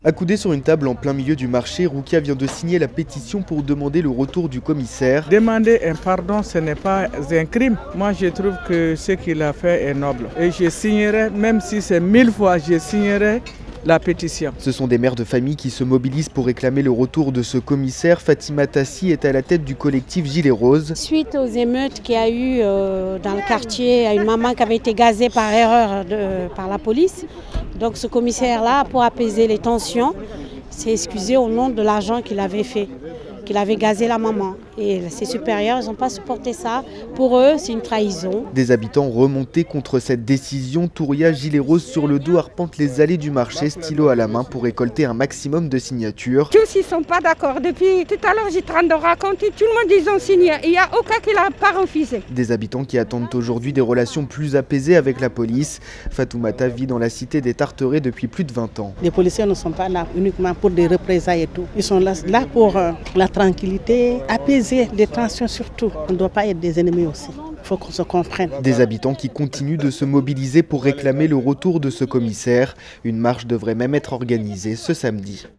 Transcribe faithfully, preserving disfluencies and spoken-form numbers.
Accoudé sur une table en plein milieu du marché, Roukia vient de signer la pétition pour demander le retour du commissaire. Demander un pardon, ce n'est pas un crime. Moi, je trouve que ce qu'il a fait est noble. Et je signerai, même si c'est mille fois, je signerai la pétition. Ce sont des mères de famille qui se mobilisent pour réclamer le retour de ce commissaire. Fatima Tassi est à la tête du collectif Gilets Roses. Suite aux émeutes qu'il y a eu euh, dans le quartier, une maman qui avait été gazée par erreur de, par la police. Donc ce commissaire-là, pour apaiser les tensions, s'est excusé au nom de l'agent qu'il avait fait, qu'il avait gazé la maman. Et ses supérieurs, ils n'ont pas supporté ça. Pour eux, c'est une trahison. Des habitants remontés contre cette décision, Touria, Gilets Roses sur le dos, arpentent les allées du marché, stylo à la main, pour récolter un maximum de signatures. Tous ils ne sont pas d'accord. Depuis tout à l'heure, j'étais en train de raconter, tout le monde ils ont signé. Il n'y a aucun qui ne l'a pas refusé. Des habitants qui attendent aujourd'hui des relations plus apaisées avec la police. Fatoumata vit dans la cité des Tarterets depuis plus de vingt ans. Les policiers ne sont pas là uniquement pour des représailles et tout. Ils sont là, là pour euh, la tranquillité, apaiser les tensions surtout. On ne doit pas être des ennemis aussi. Il faut qu'on se comprenne. Des habitants qui continuent de se mobiliser pour réclamer le retour de ce commissaire. Une marche devrait même être organisée ce samedi.